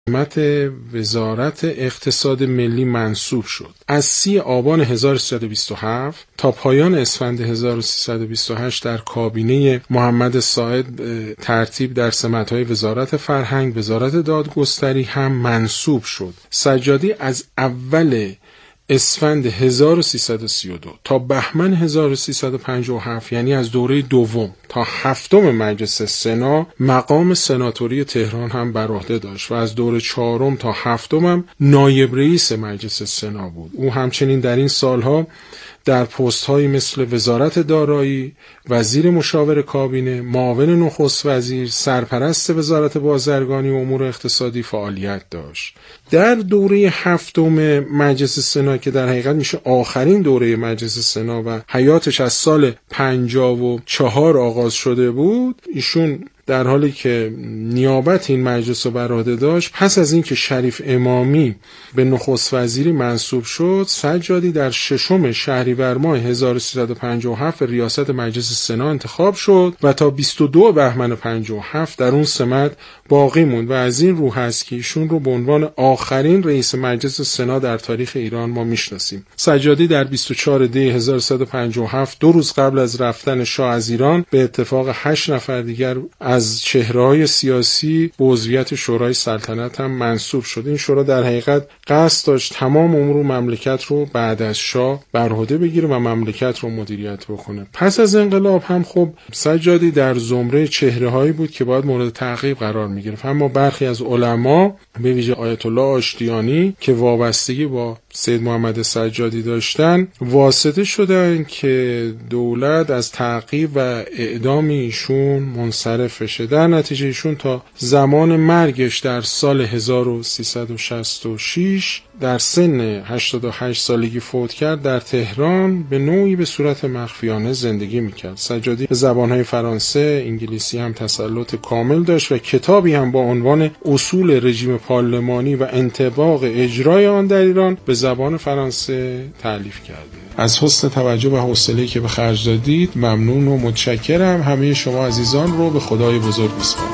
خدمت وزارت اقتصاد ملی منصوب شد. از 30 آبان 1327 تا پایان اسفند 1328 در کابینه محمد ساعد ترتیب در سمت‌های وزارت فرهنگ، وزارت دادگستری هم منصوب شد. سجادی از اول اسفند 1332 تا بهمن 1357، یعنی از دوره دوم تا هفتم مجلس سنا، مقام سناتوری تهران هم بر عهده داشت و از دوره چهارم تا هفتم هم نایب رئیس مجلس سنا بود. او همچنین در این سالها در پست‌هایی مثل وزارت دارایی، وزیر مشاور کابینه، معاون نخست وزیر، سرپرست وزارت بازرگانی و امور اقتصادی فعالیت داشت. در دوره هفتم مجلس سنا که در حقیقت میشه آخرین دوره مجلس سنا و حیاتش از سال 54 آغاز شده بود، ایشون در حالی که نیابت این مجلس رو بر عهده داشت، پس از اینکه شریف امامی به نخست وزیری منصوب شد، سجادی در 6 شهریور ماه 1357 ریاست مجلس سنا انتخاب شد و تا 22 بهمن 57 در اون سمت باقی موند و از این رو هست که ایشون رو به عنوان آخرین رئیس مجلس سنا در تاریخ ایران ما میشناسیم. سجادی در 24 دی 1357، 2 روز قبل از رفتن شاه از ایران، به اتفاق 8 نفر دیگر از چهره‌های سیاسی به عضویت شورای سلطنت هم منصوب شد. این شورا در حقیقت قصد داشت تمام امور مملکت رو بعد از شاه بر عهده بگیره و مملکت رو مدیریت بکنه. پس از انقلاب هم خب سجادی در زمره چهره‌هایی بود که باید مورد تعقیب قرار می‌گرفت، اما برخی از علما به ویژه آیت الله آشتیانی که وابستگی با سید محمد سجادی داشتن، واسطه شدن که دولت از تعقیب و اعدام ایشون منصرف بشه. در نتیجه ایشون تا زمان مرگش در سال 1366 در سن 88 سالگی فوت کرد. در تهران به نوعی به صورت مخفیانه زندگی میکرد. سجادی به زبانهای فرانسه، انگلیسی هم تسلط کامل داشت و کتابی هم با عنوان اصول رژیم پارلمانی و انطباق اجرای آن در ایران به زبان فرانسه تألیف کرده. از حسن توجه و حوصله‌ای که به خرج دادید ممنون و متشکرم. همه شما عزیزان رو به خدای بزرگ میسپارم.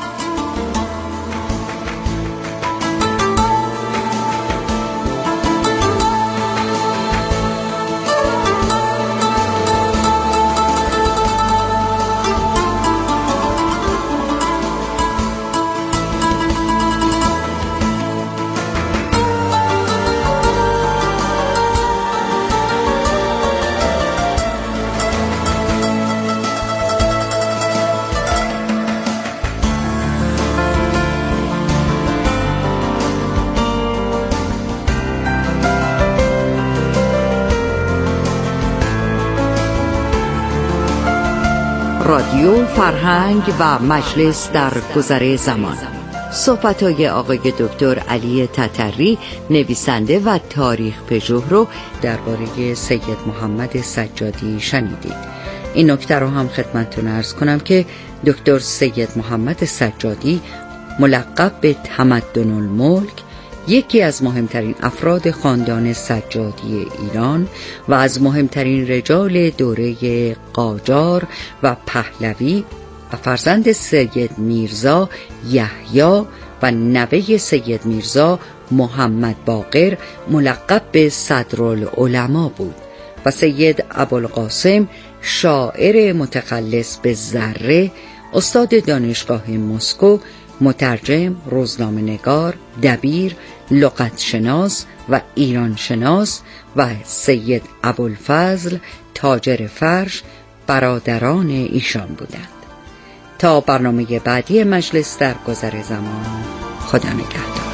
رادیو فرهنگ و مجلس در گذر زمان. صحبت‌های آقای دکتر علی تتری، نویسنده و تاریخ پژوه رو درباره سید محمد سجادی شنیدید. این نکته رو هم خدمتتون عرض کنم که دکتر سید محمد سجادی ملقب به تمدن الملک، یکی از مهمترین افراد خاندان سجادی ایران و از مهمترین رجال دوره قاجار و پهلوی و فرزند سید میرزا یحیی و نوه سید میرزا محمد باقر ملقب به صدرالعلما بود و سید ابوالقاسم شاعر متخلص به ذره، استاد دانشگاه مسکو، مترجم، روزنامه‌نگار، دبیر، لغتشناس و ایرانشناس و سید ابوالفضل تاجر فرش برادران ایشان بودند. تا برنامه بعدی مجلس در گذر زمان، خدا نگهدار.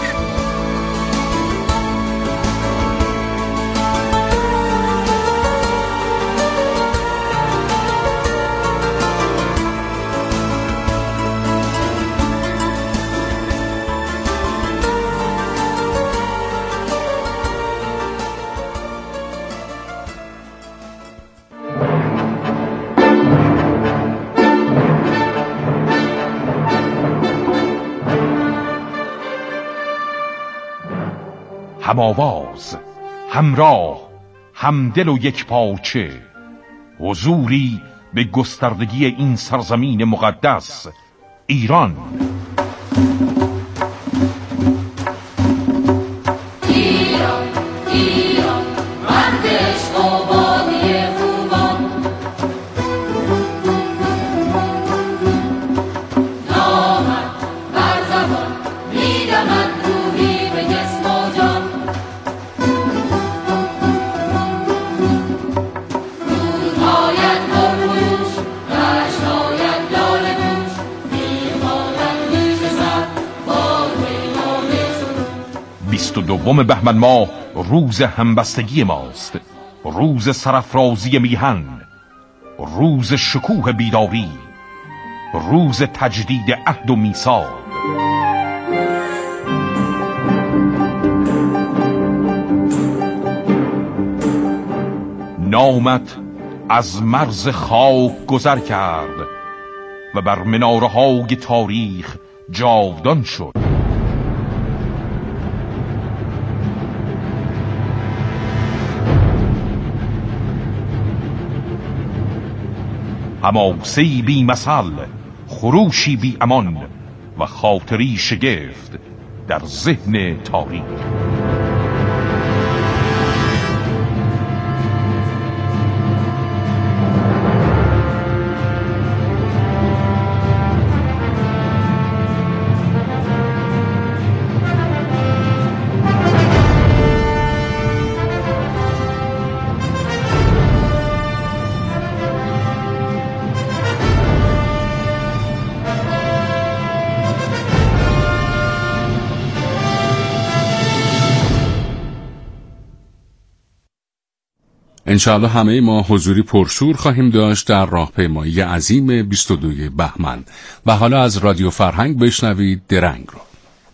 هم آواز، همراه، همدل و یک پاچه، حضوری به گستردگی این سرزمین مقدس ایران. دوم بهمن ماه روز همبستگی ماست، روز سرافرازی میهن، روز شکوه بیداری، روز تجدید عهد و میثاق. نامت از مرز خاک گذر کرد و بر مناره‌های تاریخ جاودان شد. حماسه‌ای بی مثل، خروشی بی امان و خاطری شگفت در ذهن تاریخ. انشاءالله همه ما حضوری پرشور خواهیم داشت در راهپیمایی عظیم 22 بهمن. و حالا از رادیو فرهنگ بشنوید درنگ رو.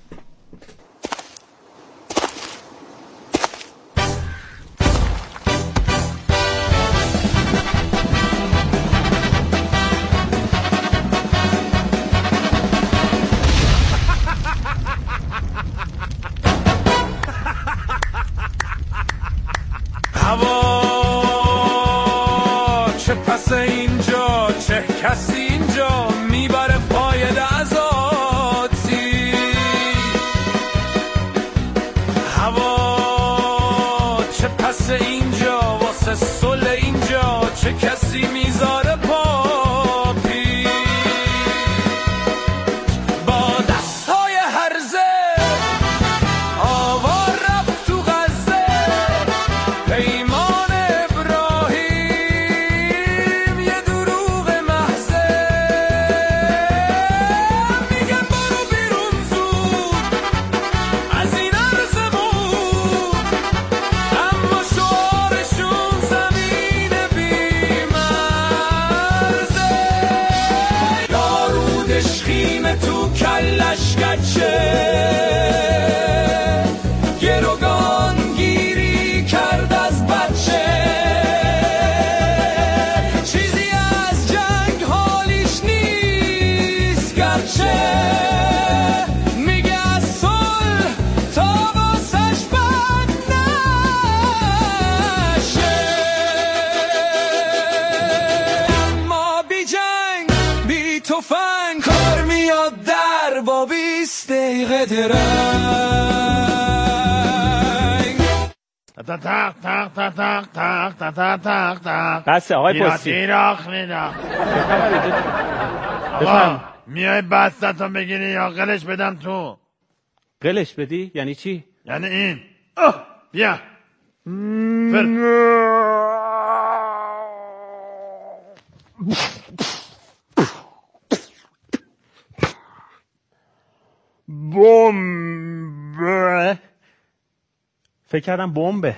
بسه آقای پستی آقا میای بستتو بگیری یا قلش بدم تو؟ قلش بدی؟ یعنی چی؟ یعنی این بیا بمب. فکر کردم بمبه.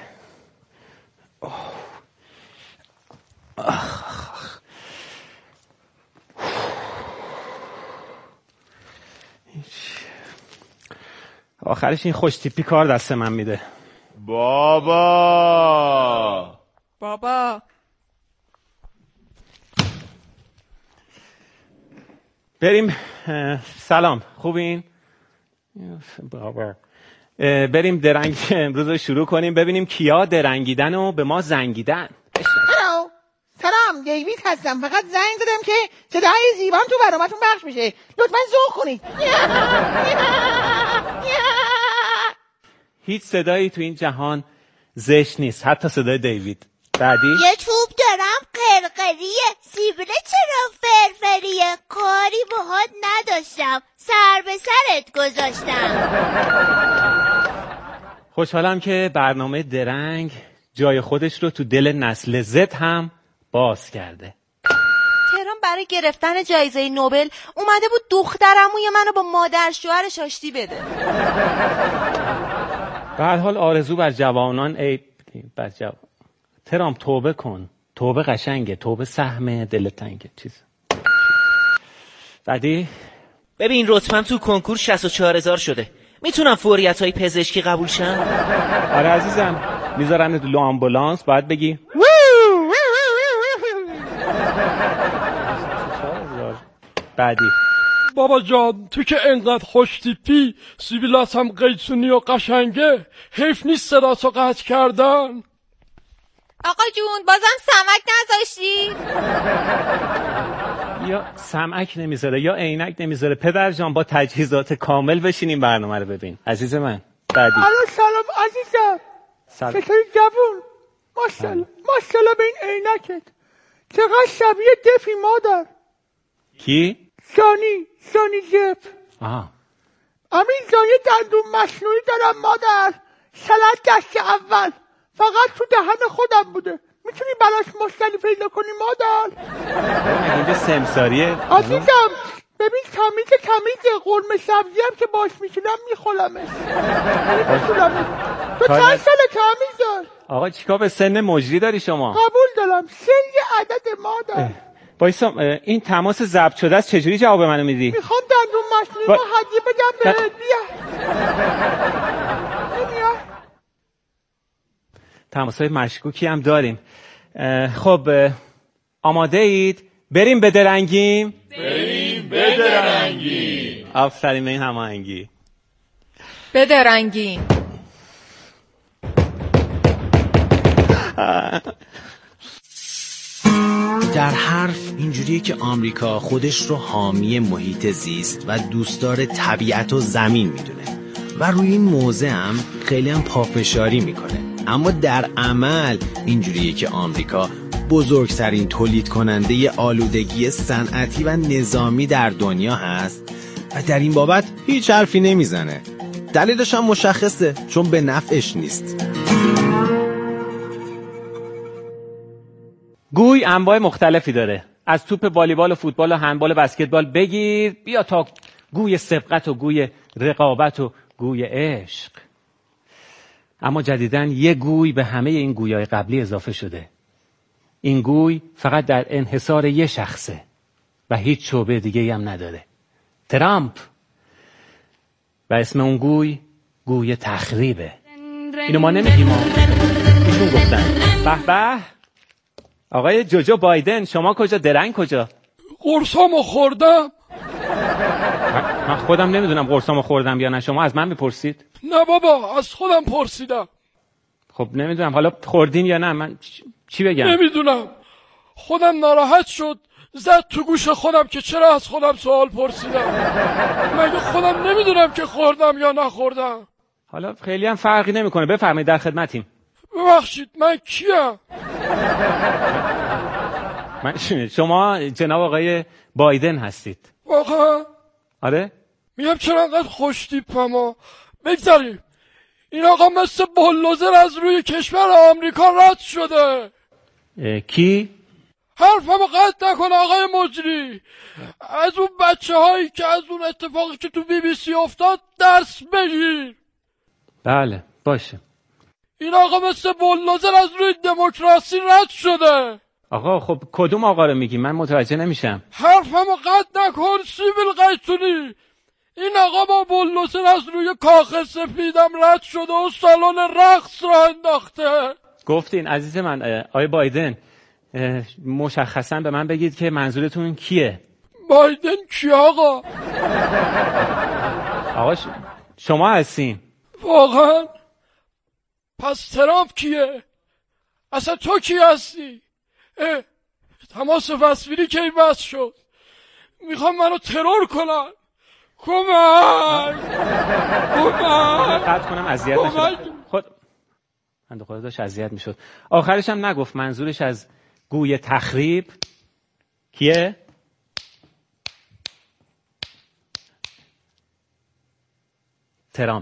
آخرش این خوش تیپی کار دست من میده. بابا بریم. سلام، خوبین؟ بابا بریم درنگ امروز رو شروع کنیم، ببینیم کیا درنگیدن و به ما زنگیدن. سلام، دیوید هستم. فقط زنگ زدم که صدای زیبام تو برنامه‌تون پخش میشه. لطفاً ذوق کنید. هیچ صدایی تو این جهان زشت نیست، حتی صدای دیوید. بعدی یه چوب دارم قرقریه، سیبیله چرا فرفریه، کاری باهات نداشتم، سر به سرت گذاشتم. خوشحالم که برنامه درنگ جای خودش رو تو دل نسل زد هم باز کرده. تهران برای گرفتن جایزه نوبل اومده بود دخترعموی منو با مادر شوهرش آشتی بده. به هر حال آرزو بر جوانان ترام توبه کن. توبه قشنگه، توبه سهم دل تنگه. چیز بعدی ببین رتبم تو کنکور 64000 شده. میتونم فوریت‌های پزشکی قبول شم؟ آره عزیزم، میذارن دو آمبولانس، باید بگی بعدی. بابا جان تو که انقدر خوش تیپی، سیبیلات هم قیچونی و قشنگه، حیف نیست صداتو قطع کردن. آقا جون بازم سمک نذاشتی؟ یا سمک نمیذاره یا عینک نمیذاره. پدر جان با تجهیزات کامل بشینیم برنامه رو ببین. عزیز من بعدی. الو سلام عزیزم. سلام. چطوری جوون؟ ماشاءالله به این عینکت. چقدر شبیه دفی مادر. کی؟ سانی جف. امین جان یه دندون مصنوعی دارم مادر. شلت دست اول فقط تو دهن خودم بوده. میتونی براش مشکلی پیدا کنی مادر؟ اینجا سمساریه عزیزم. ببین تمیزه. قرمه سبزی هم که باش میشونم میخولمش. تو چند ساله تمیز دار؟ آقا چیکار به سن مجری داری شما؟ قبول دارم. سن یه عدد مادر. بایسا این تماس ضبط شده است، چجوری جواب منو میدی؟ میخوام دندون مصنوعی رو هدیه بدم بهت. بیا. تماس‌های مشکوکی هم داریم. خب آماده اید؟ بریم بدرنگیم؟ بریم بدرنگیم. آفرین به این هماهنگی. بدرنگیم. در حرف اینجوریه که آمریکا خودش رو حامی محیط زیست و دوستدار طبیعت و زمین میدونه و روی این موضوع هم خیلی هم پافشاری میکنه، اما در عمل اینجوریه که آمریکا بزرگترین تولید کننده آلودگی صنعتی و نظامی در دنیا هست و در این بابت هیچ حرفی نمیزنه. دلیلش هم مشخصه، چون به نفعش نیست. گوی انواع مختلفی داره، از توپ والیبال و فوتبال و هندبال و بسکتبال بگیر بیا تا گوی سبقت و گوی رقابت و گوی عشق. اما جدیداً یه گوی به همه این گویای قبلی اضافه شده. این گوی فقط در انحصار یه شخصه و هیچ شعبه دیگه‌ای هم نداره. ترامپ. و اسم اون گوی تخریبه. اینو ما نمیگیم، ایشون گفتن. به به آقای جوجو بایدن، شما کجا؟ درنگ کجا؟ قرصامو خوردم. من خودم نمیدونم قرصامو خوردم یا نه، شما از من میپرسید؟ نه بابا از خودم پرسیدم. خب نمیدونم حالا خوردین یا نه، من چی بگم؟ نمیدونم، خودم ناراحت شد زد تو گوش خودم که چرا از خودم سوال پرسیدم. مگه خودم نمیدونم که خوردم یا نخوردم؟ حالا خیلی هم فرقی نمیکنه، بفرمایید در خدمتیم. ببخشید من کیم؟ شما جناب آقای بایدن هستید. واقعا؟ آره؟ میگم چرا انقدر خوش تیپم. بگذاریم این آقا مثل بلوزر از روی کشور آمریکا رد شده. کی؟ حرفمو قطع نکن آقای مجری. از اون بچه هایی که از اون اتفاقی که تو BBC افتاد درس بگیر. بله باشه. این آقا مثل بلوزر از روی دموکراسی رد شده. آقا خب کدوم آقا رو میگی؟ من متوجه نمیشم. حرفمو قطع نکن سیبیل قیتونی. این آقا با بلوزر از روی کاخ سفیدم رد شده و سالن رقص را انداخته. گفتین عزیز من آقای بایدن، مشخصا به من بگید که منظورتون کیه؟ بایدن کی آقا؟ آقا شما هستین؟ واقعا؟ پس ترامپ کیه؟ اصلا تو کی هستی؟ تماس تصویری کی بس شد؟ میخوام منو ترور کنن. کمک قطع کنم اذیت نشد. خود من خدا داشت اذیت میشد. آخرش هم نگفت منظورش از گوی تخریب کیه؟ ترامپ.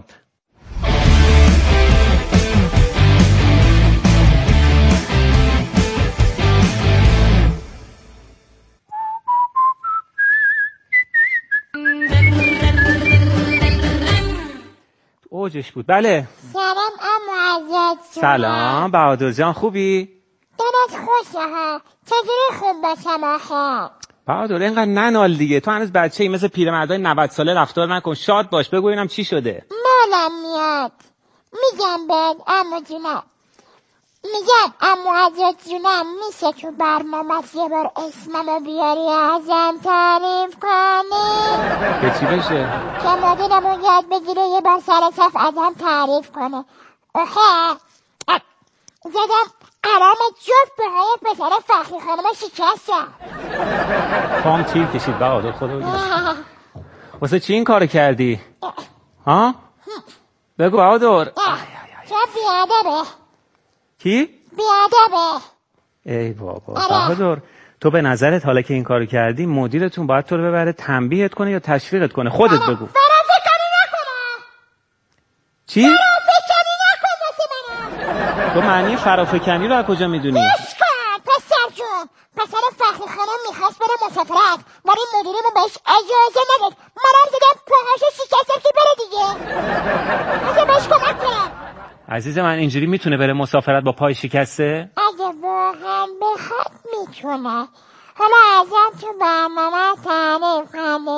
اوجش بود. بله. سلام عمو. سلام بهادر جان، خوبی؟ دلت خوشه ها، چجوری خوب باشم آخه؟ بهادر اینقدر ننال دیگه، تو هنوز بچه‌ای، مثل پیرمردای 90 ساله رفتار نکن، شاد باش، بگو اینم چی شده. مالم میاد. میگم به عمو جونم، میگم عمو عزت جونم، میشه تو برنامه یه بار اسممو بیاری ازم تعریف کنی؟ به چی بشه؟ که مدیرمون یاد بگیره یه بار سر صف ازم تعریف کنه. آخه زدم قرام جفت به های پسر فخری خانم شکستم. پام تیر کشید بهادر، خدا بگیرش. واسه چی این کار کردی؟ ها؟ بگو بهادر. چه بیادبه. کی؟ بیادبه. ای بابا بهادر، تو به نظرت حالا که این کارو کردی مدیرتون باید تو رو ببره تنبیهت کنه یا تشویقت کنه؟ خودت بگو. فرافکنی نکنه. چی؟ فرافکنی نکن واسه منم. تو معنی فرافکنی رو از کجا میدونی؟ گوش کن پسر جون، پسر فخری خانم میخواست بره مسافرت ولی مدیرمون بهش اجازه نداد. منم زدم پاهاشو شکستم که بره دیگه. اگه بهش کمک کنم. عزیز من اینجوری میتونه بره مسافرت با پای شکسته؟ اگه واقعا بخواد میتونه. حالا ازم تو برنامه تعریف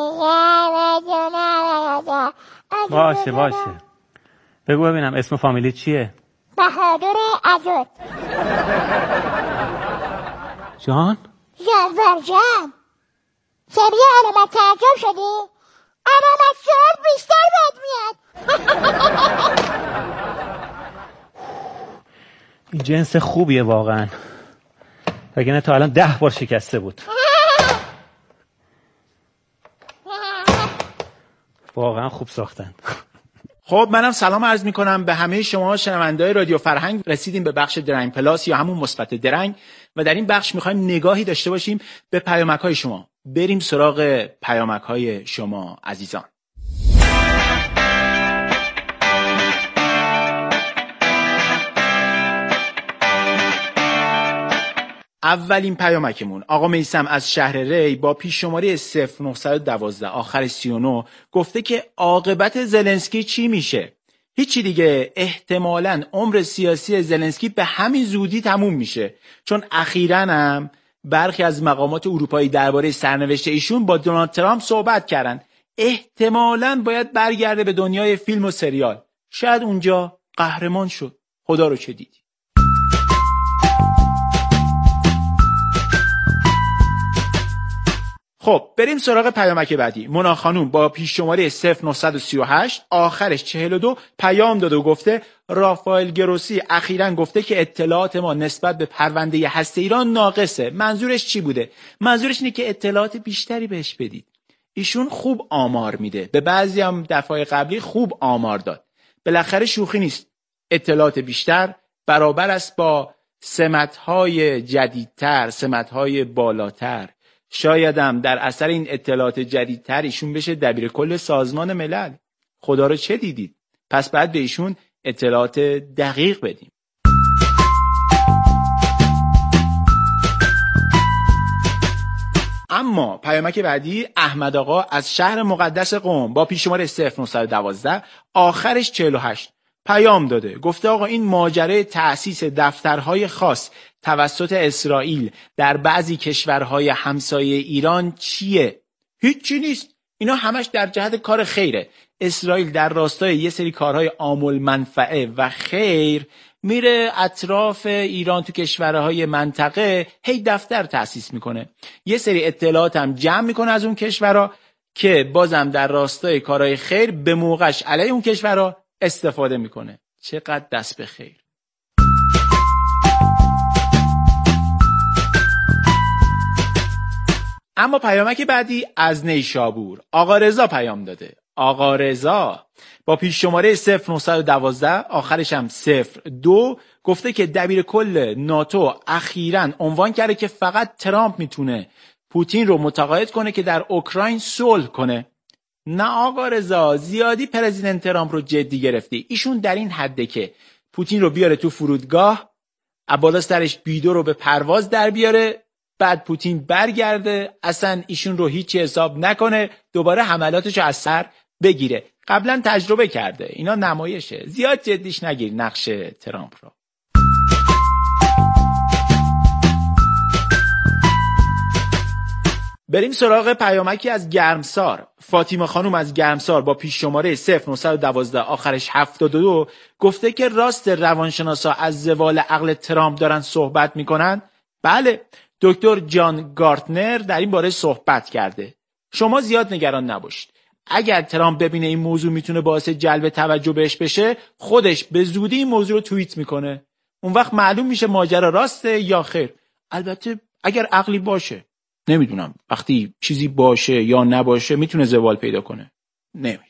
کنی. باشه بگو ببینم اسم فامیلی چیه؟ بهادر عزت. جان؟ جانور جان، سریع علامت تعجب شدی؟ علامت سوال بیشتر بهت میاد. این جنس خوبیه واقعا، وگرنه تا الان 10 بار شکسته بود. واقعا خوب ساختن. خب منم سلام عرض میکنم به همه شما شنونده‌های رادیو فرهنگ. رسیدیم به بخش درنگ پلاس یا همون مثبت درنگ و در این بخش میخوایم نگاهی داشته باشیم به پیامک‌های شما. بریم سراغ پیامک‌های شما عزیزان. اولین پیامکمون آقا میثم از شهر ری با پیش شماره 0912 آخر 39 گفته که عاقبت زلنسکی چی میشه؟ هیچی دیگه، احتمالاً عمر سیاسی زلنسکی به همین زودی تموم میشه، چون اخیراً هم برخی از مقامات اروپایی درباره سرنوشت ایشون با دونالد ترامپ صحبت کردن. احتمالاً باید برگرده به دنیای فیلم و سریال، شاید اونجا قهرمان شد. خدا رو چه دیدی. خب بریم سراغ پیامک بعدی. مونا خانوم با پیش شماره 0938 آخرش 42 پیام داده و گفته رافائل گروسی اخیراً گفته که اطلاعات ما نسبت به پرونده هسته ایران ناقصه. منظورش چی بوده؟ منظورش اینه که اطلاعات بیشتری بهش بدید. ایشون خوب آمار میده، به بعضی هم دفعه قبلی خوب آمار داد. بالاخره شوخی نیست. اطلاعات بیشتر برابر است با سمت‌های جدیدتر، سمت‌های بالاتر. شایدم در اثر این اطلاعات جدیدتر ایشون بشه دبیر کل سازمان ملل. خدا رو چه دیدید؟ پس بعد به ایشون اطلاعات دقیق بدیم. اما پیامک بعدی احمد آقا از شهر مقدس قم با پیش شماره 0912 آخرش 48 پیام داده. گفته آقا این ماجرای تأسیس دفترهای خاص توسط اسرائیل در بعضی کشورهای همسایه ایران چیه؟ هیچی نیست. اینا همش در جهت کار خیره. اسرائیل در راستای یه سری کارهای عامل منفعه و خیر میره اطراف ایران تو کشورهای منطقه هی دفتر تأسیس میکنه. یه سری اطلاعات هم جمع میکنه از اون کشورها که بازم در راستای کارهای خیر به موقعش علیه اون کشورها استفاده میکنه. چقدر دست به خیر. اما پیامک بعدی از نیشابور آقا رضا پیام داده. آقا رضا با پیش شماره 0912 آخرش هم 02 گفته که دبیر کل ناتو اخیراً عنوان کرده که فقط ترامپ میتونه پوتین رو متقاعد کنه که در اوکراین صلح کنه. نه آقا رضا، زیادی پرزیدنت ترامپ رو جدی گرفتی. ایشون در این حده که پوتین رو بیاره تو فرودگاه، بالا سرش بیدو رو به پرواز در بیاره، بعد پوتین برگرده اصلا ایشون رو هیچی حساب نکنه، دوباره حملاتش رو از سر بگیره. قبلا تجربه کرده. اینا نمایشه، زیاد جدیش نگیر نقش ترامپ رو. بریم سراغ پیامکی از گرمسار. فاطیما خانوم از گرمسار با پیش شماره 0912 آخرش 72 گفته که راست روانشناسا از زوال عقل ترامپ دارن صحبت میکنن. بله، دکتر جان گارتنر در این باره صحبت کرده. شما زیاد نگران نباشید. اگر ترامپ ببینه این موضوع میتونه باعث جلب توجه بهش بشه، خودش به زودی این موضوع رو توییت میکنه. اون وقت معلوم میشه ماجرا راسته یا خیر. البته اگر عقلی باشه. نمیدونم وقتی چیزی باشه یا نباشه میتونه زوال پیدا کنه. نمیدونم.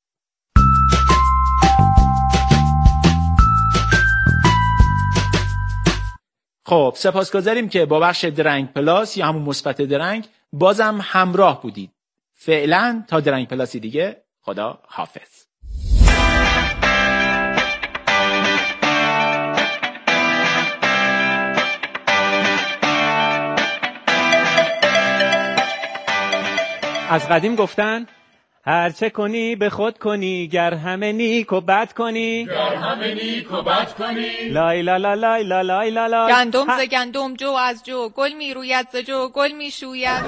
خب سپاسگزاریم که با بخش درنگ پلاس یا همون مثبت درنگ بازم همراه بودید. فعلا تا درنگ پلاسی دیگه، خدا حافظ. از قدیم گفتن هر چه کنی به خود کنی، گر همه نیک و بد کنی، گر همه نیک و بد کنی. لای لا لا لای لا لای لا لا. گندم ز گندم، جو از جو، گل می روید ز جو، گل می شوید.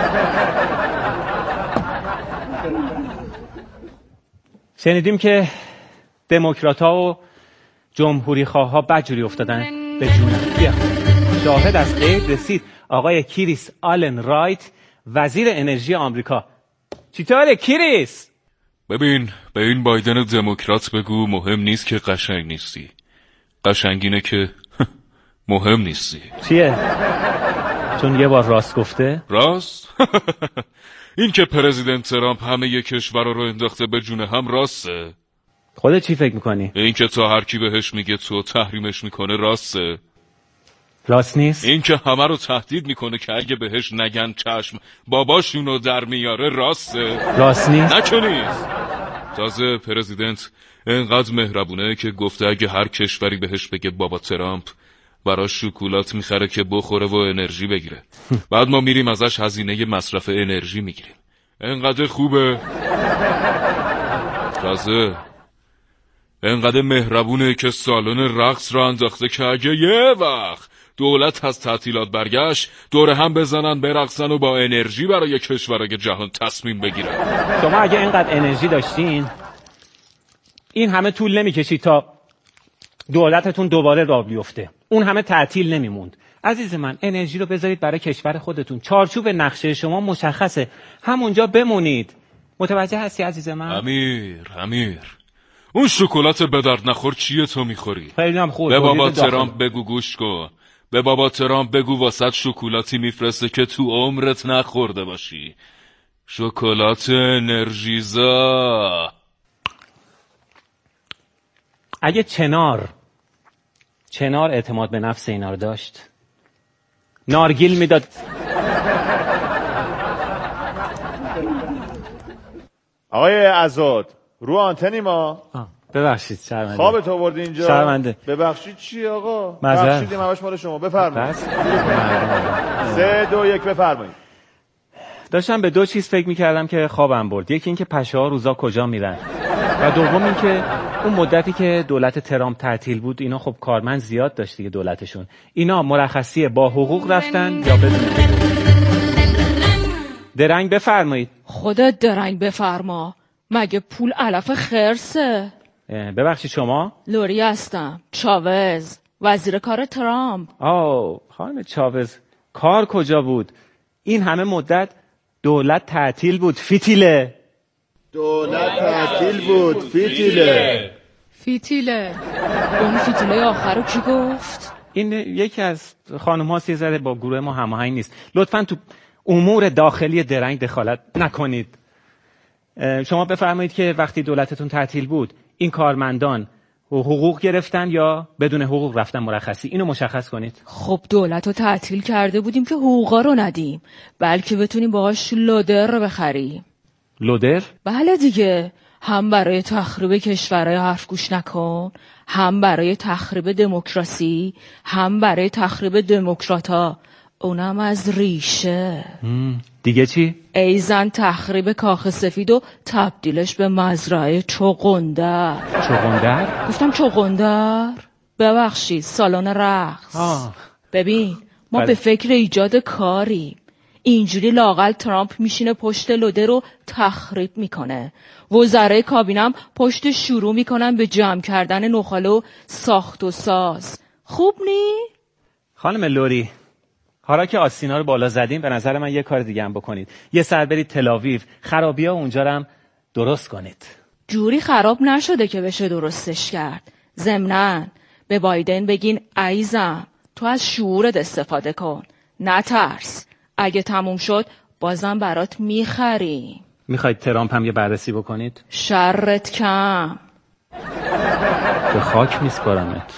شنیدیم که دموکرات‌ها و جمهوری خواها بدجوری افتادن به جونم. بیا شاهد از غیب رسید. آقای کریس آلن رایت، وزیر انرژی آمریکا. چطوره کریس؟ ببین، به این بایدن دموکرات بگو مهم نیست که قشنگ نیستی. قشنگ اینه که مهم نیستی. چیه؟ چون یه بار راست گفته؟ راست؟ این که پرزیدنت ترامپ همه ی کشور رو انداخته به جون هم راسته. خودت چی فکر میکنی؟ این که تا هر کی بهش میگه تو تحریمش میکنه راسته. راست نیست؟ این که همه رو تهدید میکنه که اگه بهش نگن چشم باباشونو در میاره راسته. راست نیست؟ نه که نیست. تازه پرزیدنت اینقدر مهربونه که گفته اگه هر کشوری بهش بگه بابا ترامپ، براش شکلات میخره که بخوره و انرژی بگیره. بعد ما میریم ازش هزینه مصرف انرژی میگیریم. اینقدر خوبه. تازه اینقدر مهربونه که سالن رقص را انداخته که اگه یه وقت دولت از تعطیلات برگشت، دور هم بزنن برقصن و با انرژی برای کشورهای جهان تصمیم بگیرن. شما اگه اینقدر انرژی داشتین این همه طول نمیکشید تا دولتتون دوباره راه بیفته. اون همه تعطیل نمیموند. عزیز من، انرژی رو بذارید برای کشور خودتون. چارچوب نقشه شما مشخصه، همونجا بمونید. متوجه هستی عزیز من؟ امیر اون شکلات به درد نخور چیه تو میخوری؟ خیلی هم خوب. به بابا ترامپ بگو گوش کن. به بابا ترامپ بگو واسط شکلاتی میفرسته که تو عمرت نخورده باشی. شکلات انرژیزا. اگه چنار اعتماد به نفس اینا رو داشت، نارگیل میداد. آقای عزاد رو آنتنی ما. ببخشید شرمنده. خوابت آورد اینجا. شرمنده. ببخشید چی آقا؟ ببخشید همش مال شما. بفرمایید. 3 2 1 بفرمایید. داشتم به دو چیز فکر میکردم که خوابم برد. یکی این که پشه‌ها روزا کجا میرن و دوم این که اون مدتی که دولت ترامپ تعطیل بود اینا خب کارمند زیاد داشت دیگه دولتشون. اینا مرخصی با حقوق رفتن یا بدون حقوق؟ درنگ بفرمایید. خودت درنگ بفرما. مگه پول علف خرسه؟ ببخشید شما؟ لوری هستم. چاوز، وزیر کار ترامپ. خانم چاوز، کار کجا بود؟ این همه مدت دولت تعطیل بود. فیتیله. دولت تعطیل بود. فیتیله. اون فیتیله آخر رو کی گفت؟ این یکی از خانم ها زده با گروه ما هماهنگ نیست. لطفاً تو امور داخلی درنگ دخالت نکنید. شما بفرمایید که وقتی دولتتون تعطیل بود این کارمندان حقوق گرفتن یا بدون حقوق رفتن مرخصی؟ اینو مشخص کنید. خب دولت رو تعطیل کرده بودیم که حقوقا رو ندیم، بلکه بتونیم باهاش لودر رو بخریم. لودر؟ بله دیگه، هم برای تخریب کشورهای حرف گوش نکن، هم برای تخریب دموکراسی، هم برای تخریب دموکراتا، اونم از ریشه. دیگه چی؟ ایزن تخریب کاخ سفید و تبدیلش به مزرعه چغندر. چغندر؟ گفتم چغندر؟ ببخشید، سالن رقص. ببین ما به فکر ایجاد کاریم. اینجوری لااقل ترامپ میشینه پشت لوده رو تخریب میکنه، وزرای کابینم پشت شروع میکنن به جمع کردن نخاله و ساخت و ساز. خوب نی؟ خانم لوری، حالا که آستینا رو بالا زدیم به نظر من یه کار دیگه هم بکنید. یه سر برید تل‌آویو، خرابی‌ها اونجا رو هم درست کنید. جوری خراب نشده که بشه درستش کرد. ضمناً به بایدن بگین عزیزم تو از شعورت استفاده کن، نترس، اگه تموم شد بازم برات میخریم. میخواید ترامپ هم یه بررسی بکنید؟ شرت کم. به خاک میسپارمت.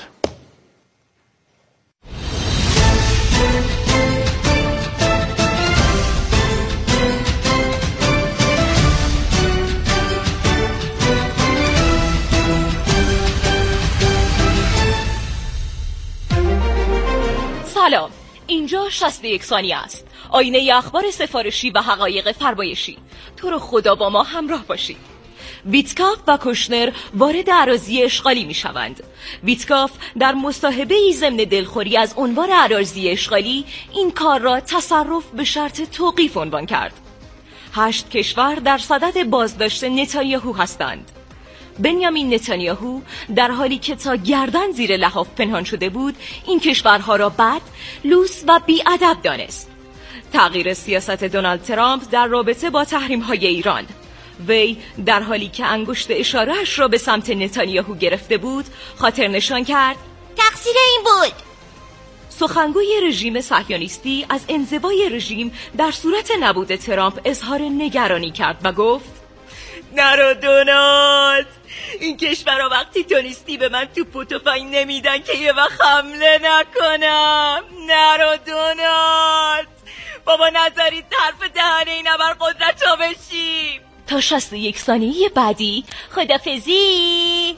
سلام، اینجا 61 ثانیه است. آینه اخبار سفارشی و حقایق فرمایشی. تو رو خدا با ما همراه باشید. ویتکاف و کوشنر وارد اراضی اشغالی می شوند. ویتکاف در مصاحبه‌ای ضمن دلخوری از عنوان اراضی اشغالی این کار را تصرف به شرط توقیف عنوان کرد. 8 کشور در صدد بازداشت نتانیاهو هستند. بنیامین نتانیاهو در حالی که تا گردن زیر لحاف پنهان شده بود این کشورها را بد، لوس و بی‌ادب دانست. تغییر سیاست دونالد ترامپ در رابطه با تحریم‌های ایران. وی در حالی که انگشت اشاره‌اش را به سمت نتانیاهو گرفته بود خاطر نشان کرد تقصیر این بود. سخنگوی رژیم صهیونیستی از انزوای رژیم در صورت نبود ترامپ اظهار نگرانی کرد و گفت نرو دونالد، این کشورها وقتی تو نیستی به من توپ و تفنگ نمیدن که یه وقت حمله نکنم. نرو دونالد، بابا نذارید حرف دهنه این ابر قدرت ها بشیم. تا 61 ثانیه بعدی خدافزی.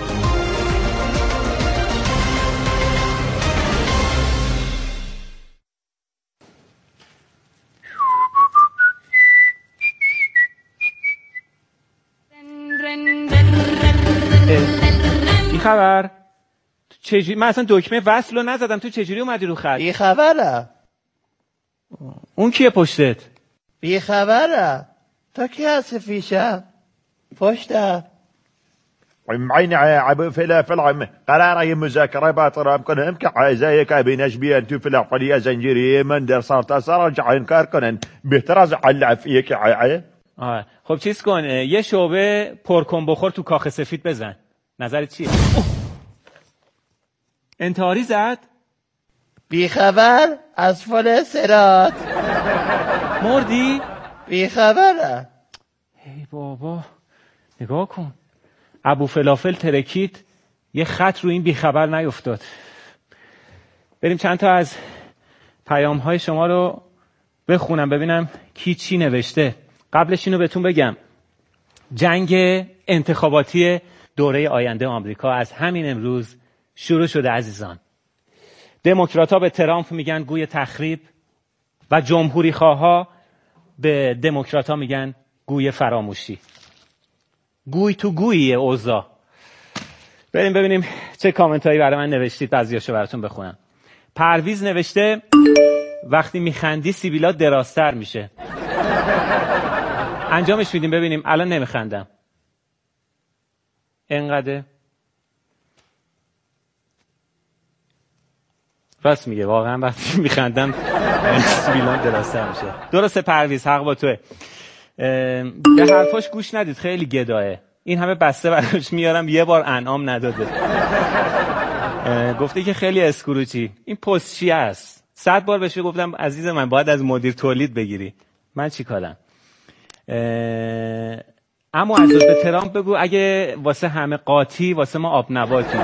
این خبر چجوری؟ من اصلا دکمه وصل رو نزدم، تو چجوری اومدی رو خط؟ بی خبره. اون کیه پشتت؟ بی خبره. تا کی هست فیشه پشتت؟ معين عب فلافل عم قرار مذاكرة باطرام كنهم كعزايا كابينش بيان تو فلافل زنجيري من در صارت رجع انكار كنن بهتراز علع فيك عي. خب چیز کن، یه شعبه پرکن بخور تو کاخ سفید بزن. نظرت چیه؟ انتحاری زد؟ بی خبر از فل سرات. مردی؟ بی خبره. ای بابا نگاه کن، ابو فلافل ترکید یه خط رو این بیخبر نیفتاد. بریم چند تا از پیام های شما رو بخونم ببینم کی چی نوشته. قبلش اینو بهتون بگم، جنگ انتخاباتی دوره آینده آمریکا از همین امروز شروع شده عزیزان. دموکرات‌ها به ترامپ میگن گوی تخریب و جمهوری خواها به دموکرات‌ها میگن گوی فراموشی. گوی تو گویی اوضاع. بریم ببینیم چه کامنتایی برای من نوشتید، بعضیاشو براتون بخونم. پرویز نوشته وقتی میخندی سیبیلا درازتر میشه. انجامش میدیم ببینیم. الان نمیخندم. اینقدر راست میگه، واقعا وقتی میخندم سیبیلام درازتر میشه. درسته پرویز، حق با توه. به حرفاش گوش ندید، خیلی گداه. این همه بسته براش میارم یه بار انعام نداده. گفته که خیلی اسکروچی. این پستچی است. 100 بار بهش گفتم عزیز من باید از مدیر تولید بگیری. من چی کارم؟ اما از به ترامپ بگو اگه واسه همه قاطی واسه ما آب نباتی.